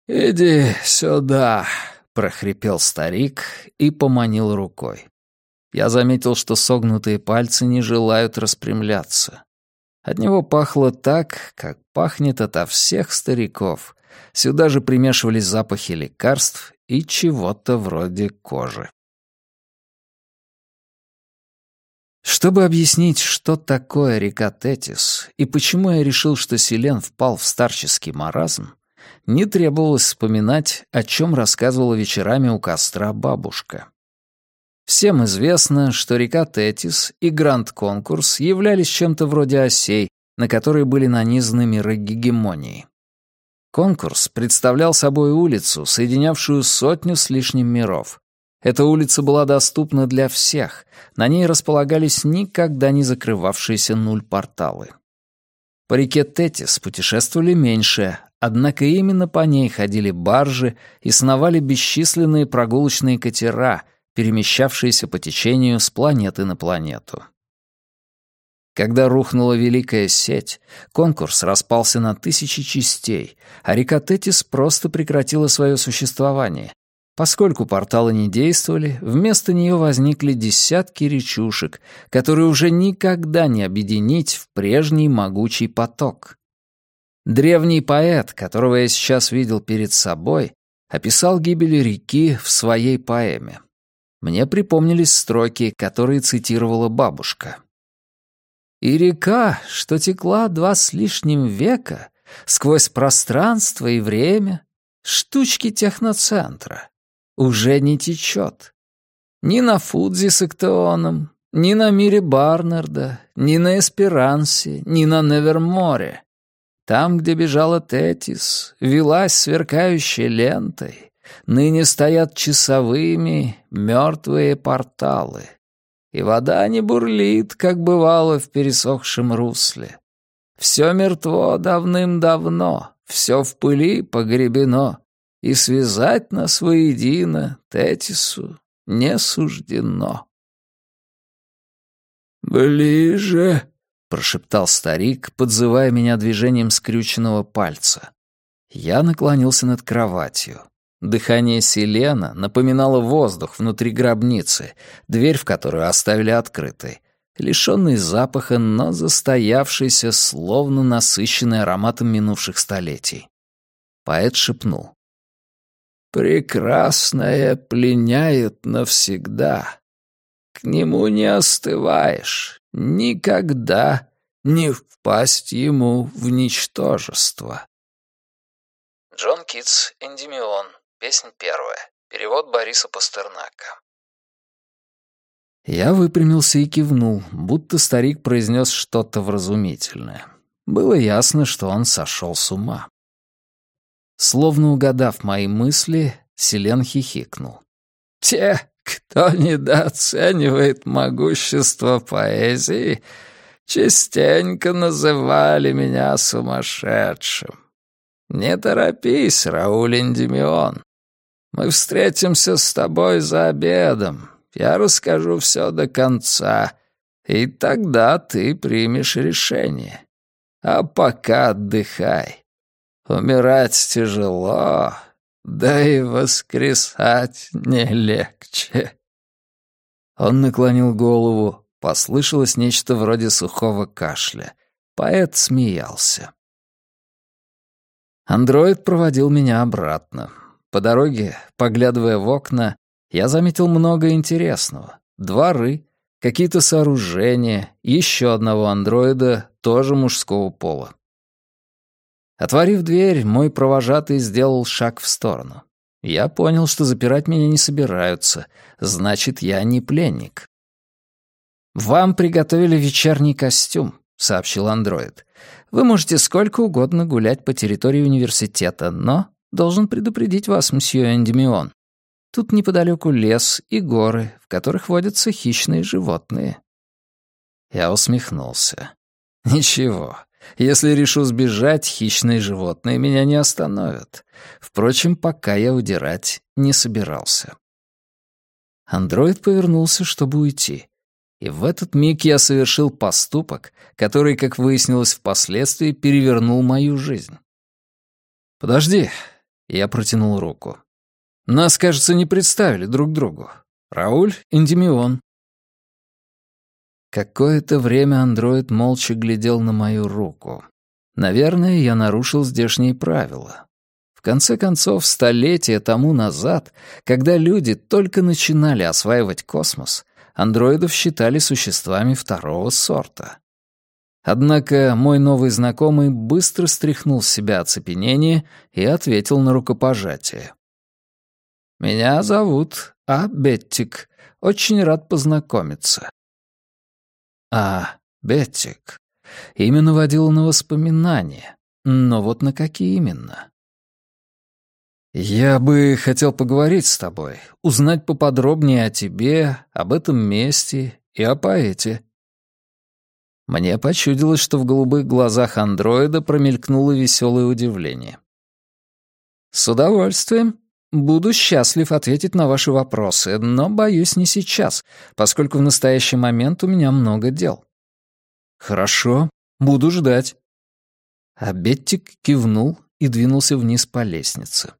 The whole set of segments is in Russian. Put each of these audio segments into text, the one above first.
«Иди сюда», — прохрипел старик и поманил рукой. Я заметил, что согнутые пальцы не желают распрямляться. От него пахло так, как пахнет ото всех стариков. Сюда же примешивались запахи лекарств и чего-то вроде кожи. Чтобы объяснить, что такое река Тетис и почему я решил, что Селен впал в старческий маразм, не требовалось вспоминать, о чем рассказывала вечерами у костра бабушка. Всем известно, что река Тетис и Гранд-Конкурс являлись чем-то вроде осей, на которые были нанизаны миры гегемонии. Конкурс представлял собой улицу, соединявшую 100 с лишним миров. Эта улица была доступна для всех, на ней располагались никогда не закрывавшиеся порталы. По реке Тетис путешествовали меньше, однако именно по ней ходили баржи и сновали бесчисленные прогулочные катера, перемещавшиеся по течению с планеты на планету. Когда рухнула Великая Сеть, конкурс распался на 1000 частей, а река Тетис просто прекратила свое существование. Поскольку порталы не действовали, вместо нее возникли десятки речушек, которые уже никогда не объединить в прежний могучий поток. Древний поэт, которого я сейчас видел перед собой, описал гибель реки в своей поэме. Мне припомнились строки, которые цитировала бабушка. «И река, что текла 2 с лишним века, сквозь пространство и время, штучки техноцентра, уже не течет. Ни на Фудзи с Эктеоном, ни на мире Барнарда, ни на Эсперансе, ни на Неверморе. Там, где бежала Тетис, велась сверкающей лентой, ныне стоят часовыми мертвые порталы. И вода не бурлит, как бывало в пересохшем русле. Все мертво давным-давно, все в пыли погребено, и связать нас воедино Тетису не суждено. «Ближе», — прошептал старик, подзывая меня движением скрюченного пальца. Я наклонился над кроватью. Дыхание Селена напоминало воздух внутри гробницы, дверь в которую оставили открытой, лишённый запаха, но застоявшийся, словно насыщенный ароматом минувших столетий. Поэт шепнул. «Прекрасное пленяет навсегда. К нему не остываешь, никогда не впасть ему в ничтожество». Джон Китс, «Эндимион», песня первая. Перевод Бориса Пастернака. Я выпрямился и кивнул, будто старик произнес что-то вразумительное. Было ясно, что он сошел с ума. Словно угадав мои мысли, Селен хихикнул. «Те, кто недооценивает могущество поэзии, частенько называли меня сумасшедшим. Не торопись, Рауль Эндимион. Мы встретимся с тобой за обедом. Я расскажу все до конца, и тогда ты примешь решение. А пока отдыхай. Умирать тяжело, да и воскресать не легче». Он наклонил голову, послышалось нечто вроде сухого кашля. Поэт смеялся. Андроид проводил меня обратно. По дороге, поглядывая в окна, я заметил много интересного. Дворы, какие-то сооружения, еще одного андроида, тоже мужского пола. Отворив дверь, мой провожатый сделал шаг в сторону. Я понял, что запирать меня не собираются, значит, я не пленник. «Вам приготовили вечерний костюм», — сообщил андроид. «Вы можете сколько угодно гулять по территории университета, но должен предупредить вас, мсье Эндимион. Тут неподалеку лес и горы, в которых водятся хищные животные». Я усмехнулся. «Ничего, если решу сбежать, хищные животные меня не остановят. Впрочем, пока я удирать не собирался». Андроид повернулся, чтобы уйти. И в этот миг я совершил поступок, который, как выяснилось впоследствии, перевернул мою жизнь. «Подожди, Я протянул руку. Нас, кажется, не представили друг другу. Рауль Эндимион. Какое-то время андроид молча глядел на мою руку. Наверное, я нарушил здешние правила. В конце концов, столетия тому назад, когда люди только начинали осваивать космос, андроидов считали существами второго сорта. Однако мой новый знакомый быстро стряхнул с себя оцепенение и ответил на рукопожатие. «Меня зовут Беттик. Очень рад познакомиться». Беттик. Имя наводило на воспоминания. Но вот на какие именно? «Я бы хотел поговорить с тобой, узнать поподробнее о тебе, об этом месте и о поэте». Мне почудилось, что в голубых глазах андроида промелькнуло веселое удивление. «С удовольствием. Буду счастлив ответить на ваши вопросы, но, боюсь, не сейчас, поскольку в настоящий момент у меня много дел». «Хорошо, буду ждать». Беттик кивнул и двинулся вниз по лестнице.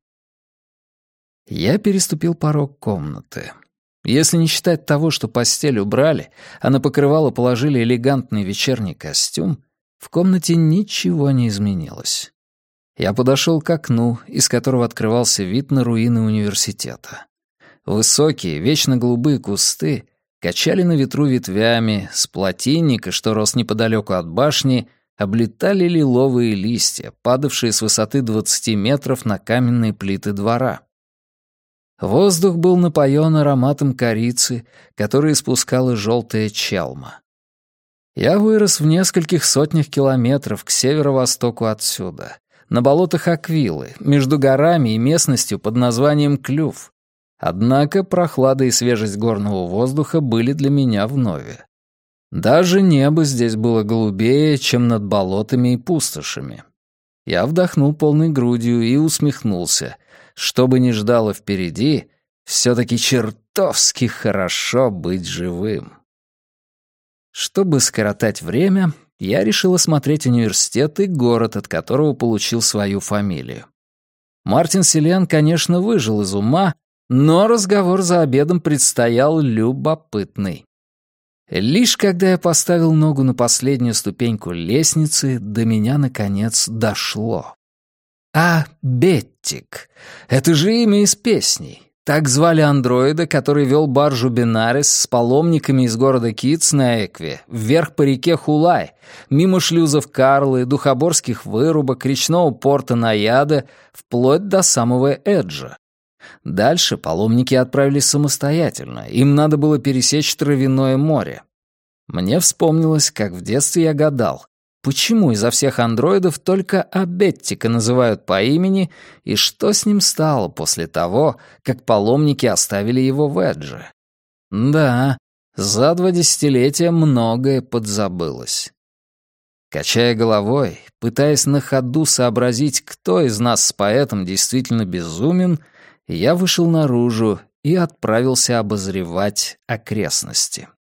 Я переступил порог комнаты. Если не считать того, что постель убрали, а на покрывало положили элегантный вечерний костюм, в комнате ничего не изменилось. Я подошел к окну, из которого открывался вид на руины университета. Высокие, вечно голубые кусты качали на ветру ветвями, с плотинника, что рос неподалеку от башни, облетали лиловые листья, падавшие с высоты 20 метров на каменные плиты двора. Воздух был напоен ароматом корицы, который испускала желтая челма. Я вырос в нескольких сотнях километров к северо-востоку отсюда, на болотах Аквилы, между горами и местностью под названием Клюв. Однако прохлада и свежесть горного воздуха были для меня вновь. Даже небо здесь было голубее, чем над болотами и пустошами. Я вдохнул полной грудью и усмехнулся. Что бы ни ждало впереди, все-таки чертовски хорошо быть живым. Чтобы скоротать время, я решил осмотреть университет и город, от которого получил свою фамилию. Мартин Селен, конечно, выжил из ума, но разговор за обедом предстоял любопытный. Лишь когда я поставил ногу на последнюю ступеньку лестницы, до меня, наконец, дошло. Беттик. Это же имя из песней. Так звали андроида, который вел баржу Бенарес с паломниками из города Китс на Экве, вверх по реке Хулай, мимо шлюзов Карлы, духоборских вырубок, речного порта Наяда, вплоть до самого Эджа. Дальше паломники отправились самостоятельно, им надо было пересечь Травяное море. Мне вспомнилось, как в детстве я гадал, почему изо всех андроидов только Беттика называют по имени, и что с ним стало после того, как паломники оставили его в Эдже? Да, за 2 десятилетия многое подзабылось. Качая головой, пытаясь на ходу сообразить, кто из нас с поэтом действительно безумен, я вышел наружу и отправился обозревать окрестности.